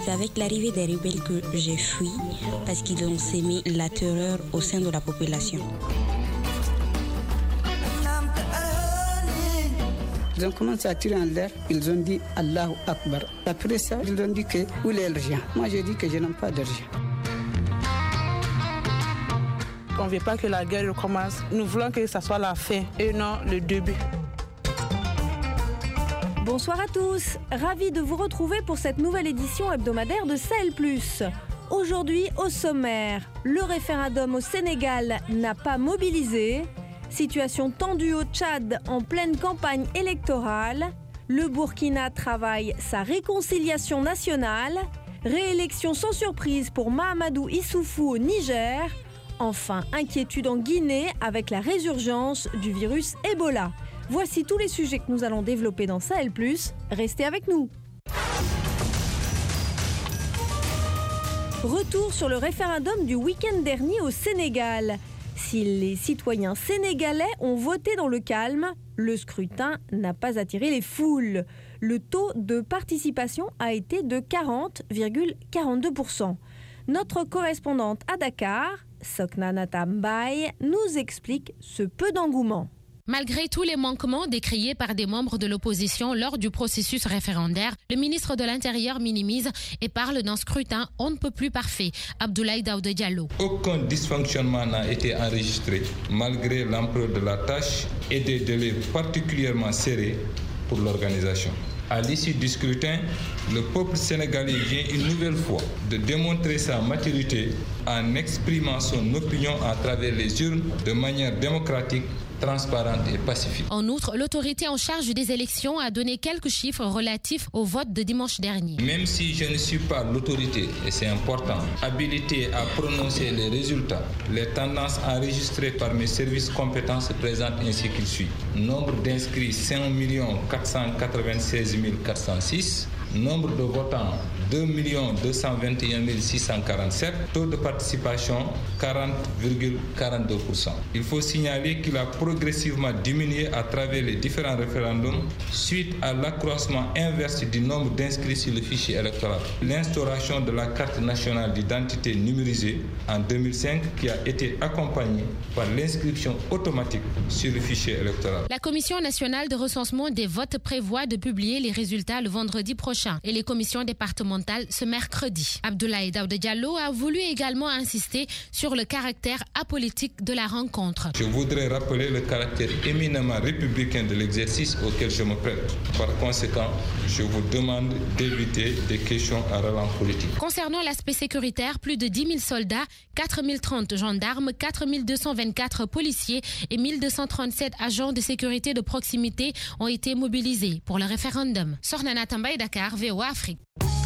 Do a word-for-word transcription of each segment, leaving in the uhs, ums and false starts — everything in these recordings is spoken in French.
C'est avec l'arrivée des rebelles que j'ai fui parce qu'ils ont sémé la terreur au sein de la population. Ils ont commencé à tirer en l'air, ils ont dit Allahu Akbar. Après ça, ils ont dit que où est l'argent? Moi j'ai dit que je n'ai pas d'argent. On ne veut pas que la guerre recommence. Nous voulons que ce soit la fin et non le début. Bonsoir à tous, ravi de vous retrouver pour cette nouvelle édition hebdomadaire de Sahel plus. Aujourd'hui, au sommaire, le référendum au Sénégal n'a pas mobilisé. Situation tendue au Tchad en pleine campagne électorale. Le Burkina travaille sa réconciliation nationale. Réélection sans surprise pour Mahamadou Issoufou au Niger. Enfin, inquiétude en Guinée avec la résurgence du virus Ebola. Voici tous les sujets que nous allons développer dans Sahel plus. Restez avec nous. Retour sur le référendum du week-end dernier au Sénégal. Si les citoyens sénégalais ont voté dans le calme, le scrutin n'a pas attiré les foules. Le taux de participation a été de quarante virgule quarante-deux pour cent. Notre correspondante à Dakar, Sokna Natambaye, nous explique ce peu d'engouement. Malgré tous les manquements décriés par des membres de l'opposition lors du processus référendaire, le ministre de l'Intérieur minimise et parle d'un scrutin on ne peut plus parfait. Abdoulaye Daouda Diallo. Aucun dysfonctionnement n'a été enregistré malgré l'ampleur de la tâche et des délais particulièrement serrés pour l'organisation. À l'issue du scrutin, le peuple sénégalais vient une nouvelle fois de démontrer sa maturité en exprimant son opinion à travers les urnes de manière démocratique, transparente et pacifique. En outre, l'autorité en charge des élections a donné quelques chiffres relatifs au vote de dimanche dernier. Même si je ne suis pas l'autorité, et c'est important, habilité à prononcer les résultats, les tendances enregistrées par mes services compétents se présentent ainsi qu'il suit. Nombre d'inscrits cinq millions quatre cent quatre-vingt-seize mille quatre cent six. Nombre de votants deux millions deux cent vingt et un mille six cent quarante-sept. Taux de participation quarante virgule quarante-deux pour cent. Il faut signaler qu'il a progressivement diminué à travers les différents référendums suite à l'accroissement inverse du nombre d'inscrits sur le fichier électoral. L'instauration de la carte nationale d'identité numérisée en deux mille cinq qui a été accompagnée par l'inscription automatique sur le fichier électoral. La Commission nationale de recensement des votes prévoit de publier les résultats le vendredi prochain et les commissions départementales ce mercredi. Abdoulaye Daouda Diallo a voulu également insister sur le caractère apolitique de la rencontre. Je voudrais rappeler le caractère éminemment républicain de l'exercice auquel je me prête. Par conséquent, je vous demande d'éviter des questions à relance politique. Concernant l'aspect sécuritaire, plus de dix mille soldats, quatre mille trente gendarmes, quatre mille deux cent vingt-quatre policiers et mille deux cent trente-sept agents de sécurité de proximité ont été mobilisés pour le référendum. Sornana Tambaye, Dakar, V O A Afrique.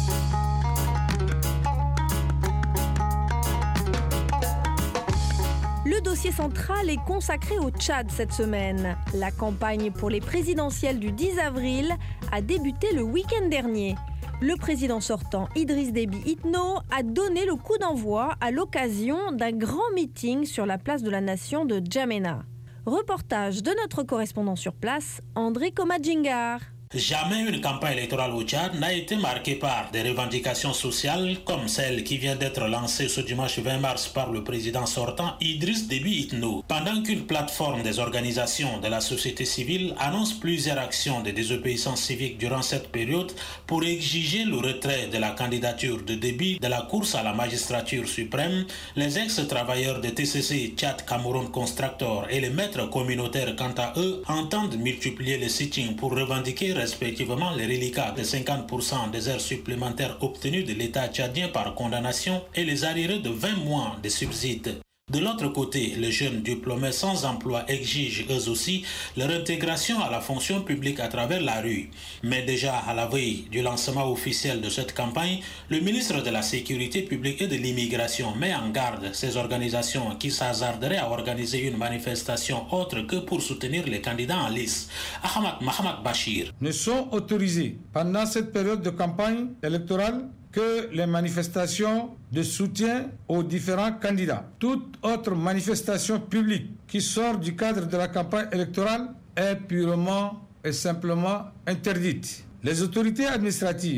Le dossier central est consacré au Tchad cette semaine. La campagne pour les présidentielles du dix avril a débuté le week-end dernier. Le président sortant Idriss Déby Itno a donné le coup d'envoi à l'occasion d'un grand meeting sur la place de la Nation de N'Djamena. Reportage de notre correspondant sur place, André Komadjingar. Jamais une campagne électorale au Tchad n'a été marquée par des revendications sociales comme celle qui vient d'être lancée ce dimanche vingt mars par le président sortant Idriss Déby Itno. Pendant qu'une plateforme des organisations de la société civile annonce plusieurs actions de désobéissance civique durant cette période pour exiger le retrait de la candidature de Déby de la course à la magistrature suprême, les ex-travailleurs de T C C Tchad Cameroun Constructor et les maîtres communautaires quant à eux entendent multiplier les sittings pour revendiquer respectivement les reliquats de cinquante pour cent des heures supplémentaires obtenues de l'État tchadien par condamnation et les arriérés de vingt mois de subsides. De l'autre côté, les jeunes diplômés sans emploi exigent eux aussi leur intégration à la fonction publique à travers la rue. Mais déjà à la veille du lancement officiel de cette campagne, le ministre de la Sécurité publique et de l'Immigration met en garde ces organisations qui s'hasarderaient à organiser une manifestation autre que pour soutenir les candidats en lice. Ahmad Mahamat Bachir. Ne sont autorisés pendant cette période de campagne électorale que les manifestations de soutien aux différents candidats. Toute autre manifestation publique qui sort du cadre de la campagne électorale est purement et simplement interdite. Les autorités administratives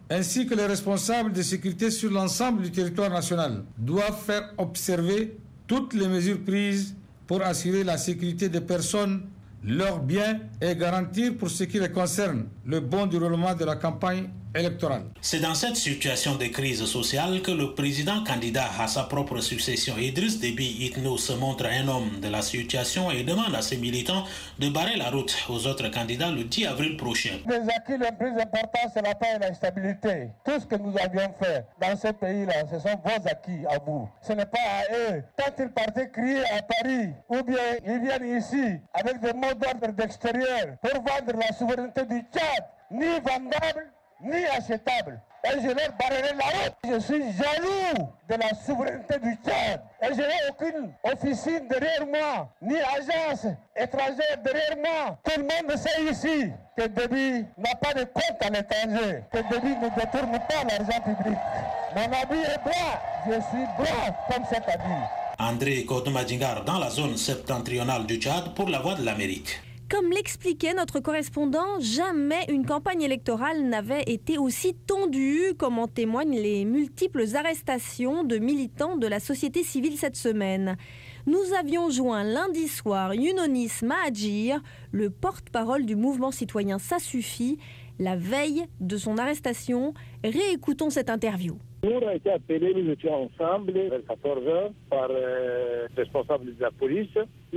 ainsi que les responsables de sécurité sur l'ensemble du territoire national, doivent faire observer toutes les mesures prises pour assurer la sécurité des personnes, leurs biens et garantir pour ce qui les concerne le bon déroulement de la campagne électorale. C'est dans cette situation de crise sociale que le président candidat à sa propre succession, Idriss Déby Itno, se montre un homme de la situation et demande à ses militants de barrer la route aux autres candidats le dix avril prochain. Les acquis les plus importants, c'est la paix et la stabilité. Tout ce que nous avions fait dans ce pays-là, ce sont vos acquis à vous. Ce n'est pas à eux. Quand ils partaient crier à Paris, ou bien ils viennent ici avec des mots d'ordre d'extérieur pour vendre la souveraineté du Tchad, ni vendable, ni acceptable. Et je leur barrerai la route. Je suis jaloux de la souveraineté du Tchad. Et je n'ai aucune officine derrière moi, ni agence étrangère derrière moi. Tout le monde sait ici que Déby n'a pas de compte à l'étranger, que Déby ne détourne pas l'argent public. Mon habit est blanc, je suis blanc comme cet habit. André Kotomadjingar dans la zone septentrionale du Tchad pour la Voix de l'Amérique. Comme l'expliquait notre correspondant, jamais une campagne électorale n'avait été aussi tendue, comme en témoignent les multiples arrestations de militants de la société civile cette semaine. Nous avions joint lundi soir Yunonis Mahadjir, le porte-parole du mouvement citoyen Ça Suffit, la veille de son arrestation. Réécoutons cette interview. Nous, on a été appelés, nous étions ensemble vers quatorze heures par euh, le responsable de la police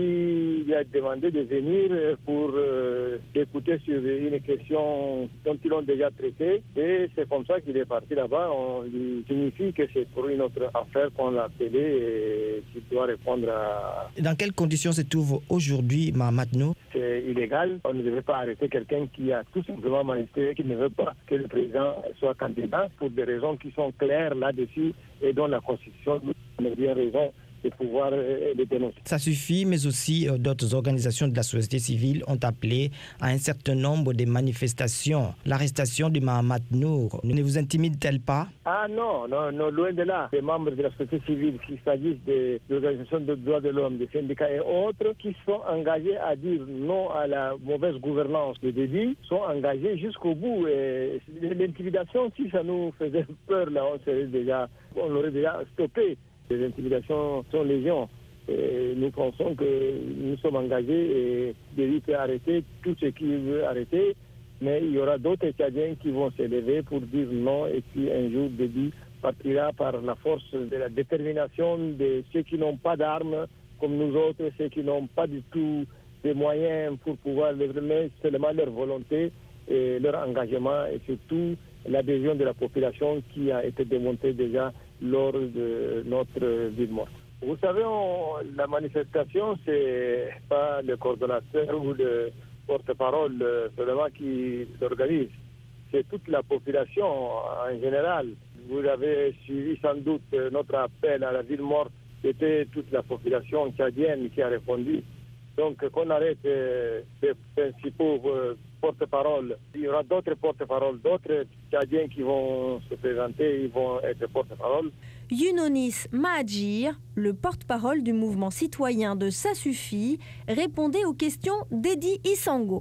qui lui a demandé de venir pour euh, écouter sur une question dont ils ont déjà traité. Et c'est comme ça qu'il est parti là-bas. On lui signifie que c'est pour une autre affaire qu'on l'a appelé et qu'il doit répondre à... Dans quelles conditions se trouve aujourd'hui Mahamat Nour? C'est illégal. On ne devait pas arrêter quelqu'un qui a tout simplement manifesté qu'il ne veut pas que le président soit candidat pour des raisons qui sont claires là-dessus et dont la Constitution nous a bien raison de pouvoir les dénoncer. Ça suffit, mais aussi euh, d'autres organisations de la société civile ont appelé à un certain nombre de manifestations. L'arrestation de Mahamat Nour ne vous intimide-t-elle pas? Ah non, non, non, loin de là. Les membres de la société civile, qu'il s'agisse des organisations de droits de l'homme, des syndicats et autres, qui sont engagés à dire non à la mauvaise gouvernance de Déby, sont engagés jusqu'au bout. Et l'intimidation, si ça nous faisait peur, là, on serait déjà, on l'aurait déjà stoppé. Les intimidations sont légion. Et nous pensons que nous sommes engagés et Déby peut arrêter tout ce qu'il veut arrêter, mais il y aura d'autres Tchadiens qui vont s'élever pour dire non et puis un jour Déby partira par la force de la détermination de ceux qui n'ont pas d'armes comme nous autres, ceux qui n'ont pas du tout de moyens pour pouvoir les mais seulement leur volonté et leur engagement et surtout l'adhésion de la population qui a été démontrée déjà lors de notre ville morte. Vous savez, on, la manifestation, c'est pas le coordonnateur ou le porte-parole seulement qui l'organise. C'est toute la population en général. Vous avez suivi sans doute notre appel à la ville morte. C'était toute la population tchadienne qui a répondu. Donc, qu'on arrête euh, les principaux euh, porte-paroles. Il y aura d'autres porte-paroles, d'autres Tchadiens qui vont se présenter, ils vont être porte-paroles. Yunonis Mahadjir, le porte-parole du mouvement citoyen de Ça Suffit, répondait aux questions d'Edi Isango.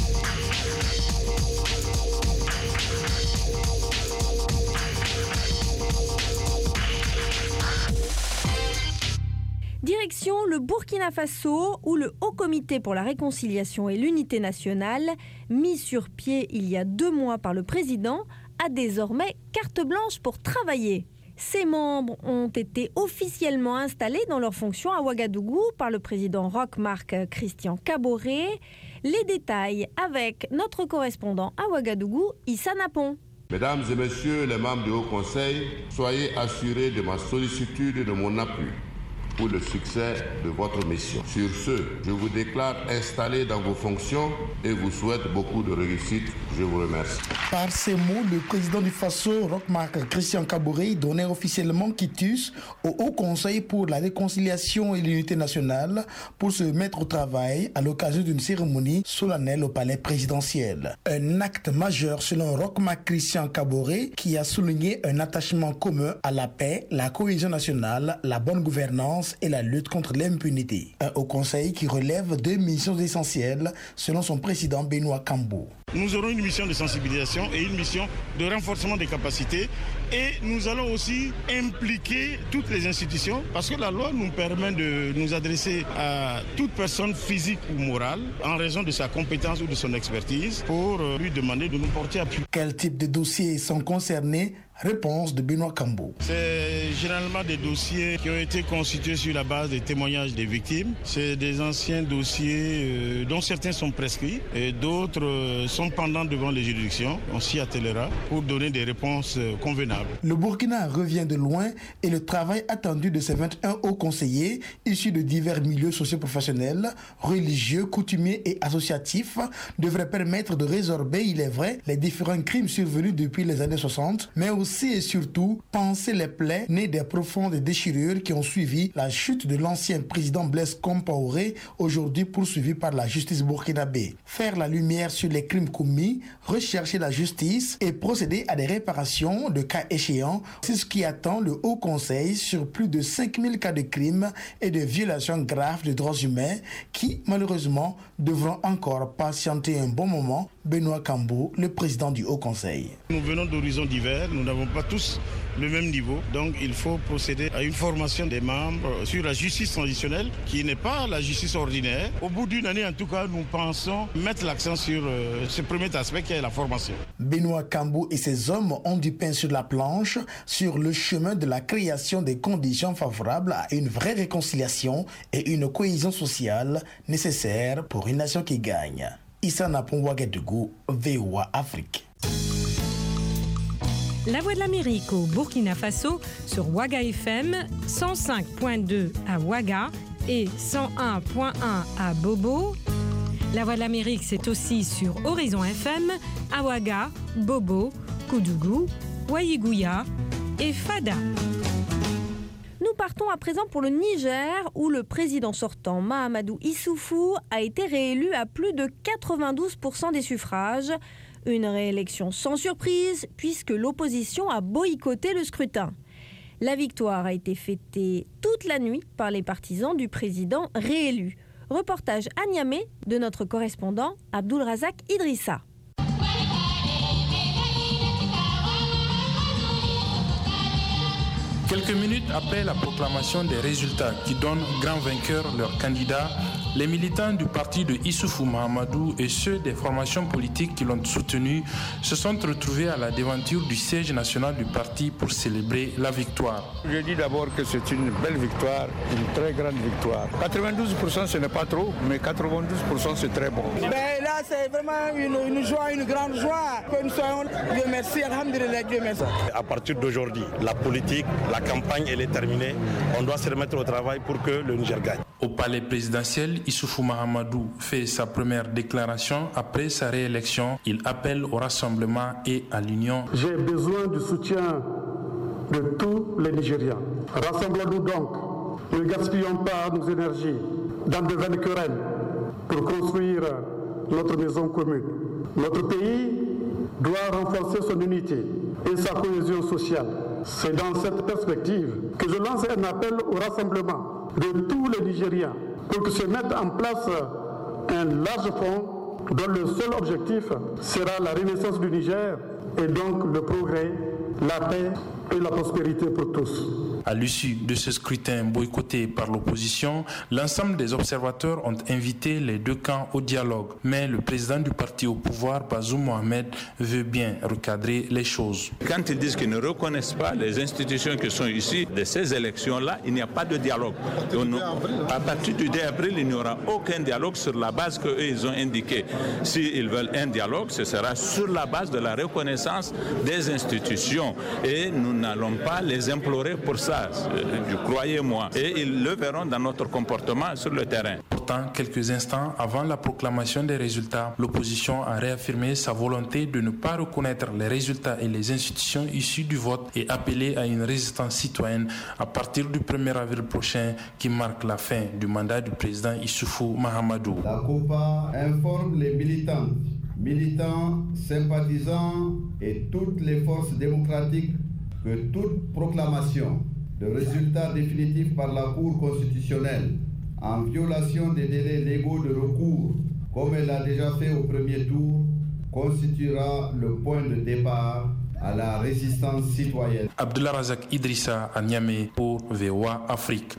Direction le Burkina Faso, où le Haut Comité pour la réconciliation et l'unité nationale, mis sur pied il y a deux mois par le président, a désormais carte blanche pour travailler. Ses membres ont été officiellement installés dans leurs fonctions à Ouagadougou par le président Roch-Marc Christian Kaboré. Les détails avec notre correspondant à Ouagadougou, Issa Napon. Mesdames et messieurs les membres du Haut Conseil, soyez assurés de ma sollicitude et de mon appui pour le succès de votre mission. Sur ce, je vous déclare installé dans vos fonctions et vous souhaite beaucoup de réussite. Je vous remercie. Par ces mots, le président du Faso, Roch-Marc Christian Kaboré, donnait officiellement quitus au Haut Conseil pour la réconciliation et l'unité nationale pour se mettre au travail à l'occasion d'une cérémonie solennelle au palais présidentiel. Un acte majeur selon Roch-Marc Christian Kaboré qui a souligné un attachement commun à la paix, la cohésion nationale, la bonne gouvernance violence et la lutte contre l'impunité. Un haut conseil qui relève deux missions essentielles selon son président Benoît Kambo. Nous aurons une mission de sensibilisation et une mission de renforcement des capacités et nous allons aussi impliquer toutes les institutions parce que la loi nous permet de nous adresser à toute personne physique ou morale en raison de sa compétence ou de son expertise pour lui demander de nous porter appui. Quel type de dossiers sont concernés? Réponse de Benoît Kambo. C'est généralement des dossiers qui ont été constitués sur la base des témoignages des victimes. C'est des anciens dossiers euh, dont certains sont prescrits et d'autres euh, sont pendants devant les juridictions. On s'y attellera pour donner des réponses euh, convenables. Le Burkina revient de loin et le travail attendu de ces vingt et un hauts conseillers issus de divers milieux socio-professionnels, religieux, coutumiers et associatifs devrait permettre de résorber, il est vrai, les différents crimes survenus depuis les années soixante, mais aussi et surtout panser les plaies nées des profondes déchirures qui ont suivi la chute de l'ancien président Blaise Compaoré, aujourd'hui poursuivi par la justice burkinabé. Faire la lumière sur les crimes commis, rechercher la justice et procéder à des réparations de cas échéants, c'est ce qui attend le Haut Conseil sur plus de cinq mille cas de crimes et de violations graves de droits humains qui, malheureusement, devront encore patienter un bon moment. Benoît Kambo, le président du Haut Conseil. Nous venons d'horizons divers, nous n'avons pas tous le même niveau, donc il faut procéder à une formation des membres sur la justice transitionnelle qui n'est pas la justice ordinaire. Au bout d'une année, en tout cas, nous pensons mettre l'accent sur euh, ce premier aspect qui est la formation. Benoît Kambo et ses hommes ont du pain sur la planche sur le chemin de la création des conditions favorables à une vraie réconciliation et une cohésion sociale nécessaire pour une nation qui gagne. Issa Napon Ouagadougou, V O A Afrique. La Voix de l'Amérique au Burkina Faso sur Ouaga F M, cent cinq virgule deux à Ouaga et cent un virgule un à Bobo. La Voix de l'Amérique, c'est aussi sur Horizon F M, à Ouaga, Bobo, Koudougou, Ouaïgouya et Fada. Nous partons à présent pour le Niger, où le président sortant Mahamadou Issoufou a été réélu à plus de quatre-vingt-douze pour cent des suffrages. Une réélection sans surprise, puisque l'opposition a boycotté le scrutin. La victoire a été fêtée toute la nuit par les partisans du président réélu. Reportage à Niamey de notre correspondant Abdulrazak Idrissa. Quelques minutes après la proclamation des résultats qui donnent grand vainqueur leur candidat, les militants du parti de Issoufou Mahamadou et ceux des formations politiques qui l'ont soutenu se sont retrouvés à la devanture du siège national du parti pour célébrer la victoire. Je dis d'abord que c'est une belle victoire, une très grande victoire. quatre-vingt-douze pour cent ce n'est pas trop, mais quatre-vingt-douze pour cent c'est très bon. Ben là c'est vraiment une, une joie, une grande joie que nous soyons. Dieu merci, alhamdulillah, Dieu merci. À partir d'aujourd'hui, la politique, la campagne elle est terminée. On doit se remettre au travail pour que le Niger gagne. Au palais présidentiel, Issoufou Mahamadou fait sa première déclaration après sa réélection. Il appelle au rassemblement et à l'union. J'ai besoin du soutien de tous les Nigériens. Rassemblons-nous donc. Ne gaspillons pas nos énergies dans de vaines querelles pour construire notre maison commune. Notre pays doit renforcer son unité et sa cohésion sociale. C'est dans cette perspective que je lance un appel au rassemblement de tous les Nigériens pour que se mette en place un large fonds dont le seul objectif sera la renaissance du Niger et donc le progrès, la paix et la prospérité pour tous. À l'issue de ce scrutin boycotté par l'opposition, l'ensemble des observateurs ont invité les deux camps au dialogue. Mais le président du parti au pouvoir, Bazoum Mohamed, veut bien recadrer les choses. Quand ils disent qu'ils ne reconnaissent pas les institutions qui sont issues de ces élections-là, il n'y a pas de dialogue. À partir du deux avril, il n'y aura aucun dialogue sur la base qu'eux ils ont indiquée. S'ils veulent un dialogue, ce sera sur la base de la reconnaissance des institutions. Et nous n'allons pas les implorer pour ça. Croyez-moi, et ils le verront dans notre comportement sur le terrain. Pourtant, quelques instants avant la proclamation des résultats, l'opposition a réaffirmé sa volonté de ne pas reconnaître les résultats et les institutions issues du vote et appelé à une résistance citoyenne à partir du premier avril prochain qui marque la fin du mandat du président Issoufou Mahamadou. La COPA informe les militants, militants, sympathisants et toutes les forces démocratiques que toute proclamation de résultat définitif par la Cour constitutionnelle en violation des délais légaux de recours, comme elle l'a déjà fait au premier tour, constituera le point de départ à la résistance citoyenne. Abdullah Razak Idrissa à Niamey pour V O A Afrique.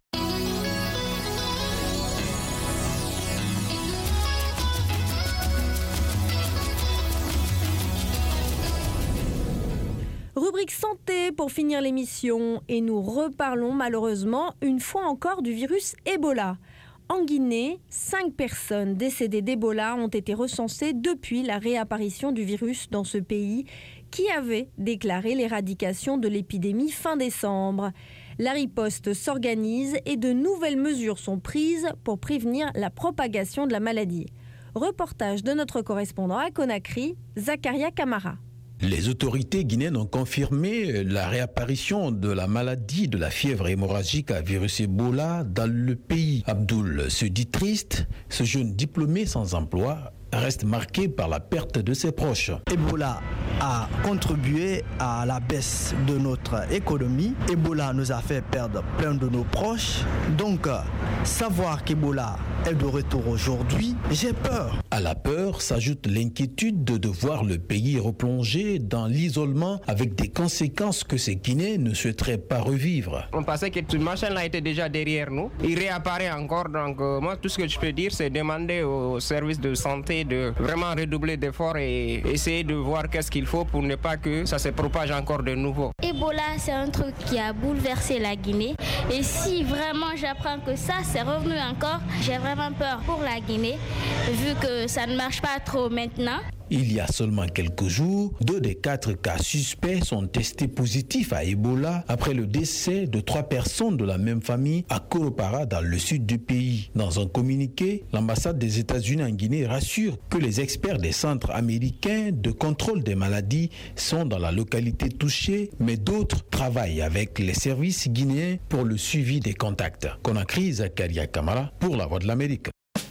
Rubrique santé pour finir l'émission et nous reparlons malheureusement une fois encore du virus Ebola. En Guinée, cinq personnes décédées d'Ebola ont été recensées depuis la réapparition du virus dans ce pays qui avait déclaré l'éradication de l'épidémie fin décembre. La riposte s'organise et de nouvelles mesures sont prises pour prévenir la propagation de la maladie. Reportage de notre correspondant à Conakry, Zakaria Kamara. Les autorités guinéennes ont confirmé la réapparition de la maladie de la fièvre hémorragique à virus Ebola dans le pays. Abdoul se dit triste, ce jeune diplômé sans emploi reste marqué par la perte de ses proches. Ebola a contribué à la baisse de notre économie. Ebola nous a fait perdre plein de nos proches. Donc, savoir qu'Ebola est de retour aujourd'hui, j'ai peur. À la peur s'ajoute l'inquiétude de voir le pays replonger dans l'isolement avec des conséquences que ces Guinéens ne souhaiteraient pas revivre. On pensait que ce machin-là était déjà derrière nous. Il réapparaît encore. Donc, euh, moi, tout ce que je peux dire, c'est demander aux services de santé de vraiment redoubler d'efforts et essayer de voir qu'est-ce qu'il faut pour ne pas que ça se propage encore de nouveau. Ebola, c'est un truc qui a bouleversé la Guinée. Et si vraiment j'apprends que ça, c'est revenu encore, j'ai vraiment peur pour la Guinée, vu que ça ne marche pas trop maintenant. Il y a seulement quelques jours, deux des quatre cas suspects sont testés positifs à Ebola après le décès de trois personnes de la même famille à Koropara dans le sud du pays. Dans un communiqué, l'ambassade des États-Unis en Guinée rassure que les experts des centres américains de contrôle des maladies sont dans la localité touchée, mais d'autres travaillent avec les services guinéens pour le suivi des contacts. Conakry, Zakaria Kamara pour la Voix de l'Amérique.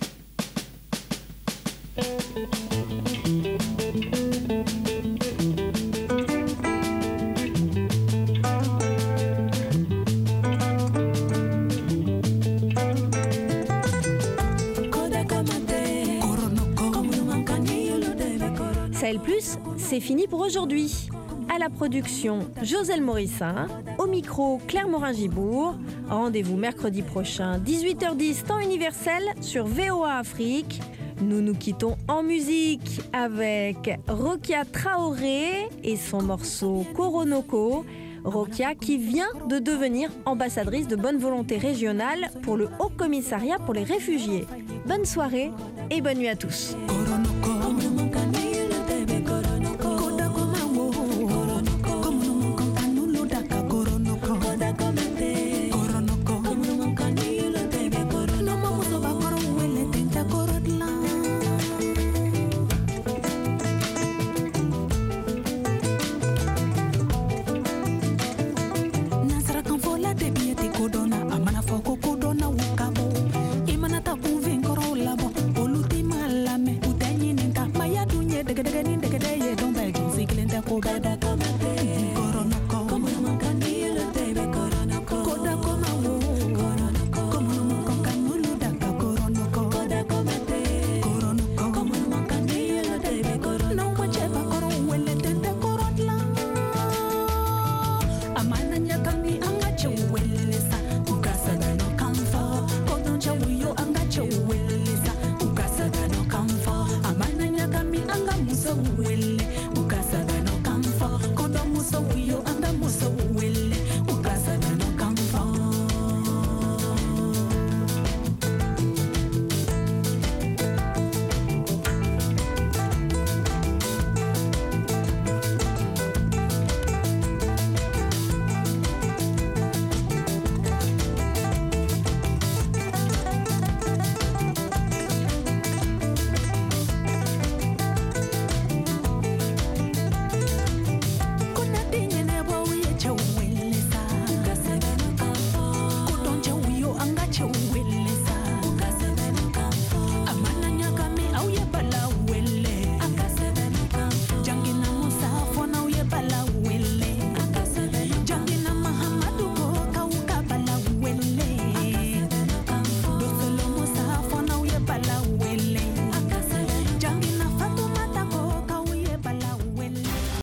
Sahel Plus, c'est fini pour aujourd'hui. À la production, Joselle Morissin. Au micro, Claire Morin-Gibourg. Rendez-vous mercredi prochain, dix-huit heures dix, temps universel, sur V O A Afrique. Nous nous quittons en musique avec Rokia Traoré et son morceau Koronoko. Rokia qui vient de devenir ambassadrice de bonne volonté régionale pour le Haut Commissariat pour les réfugiés. Bonne soirée et bonne nuit à tous. Dega dega dega dega ye don ba ju siklen ta ko ba da ka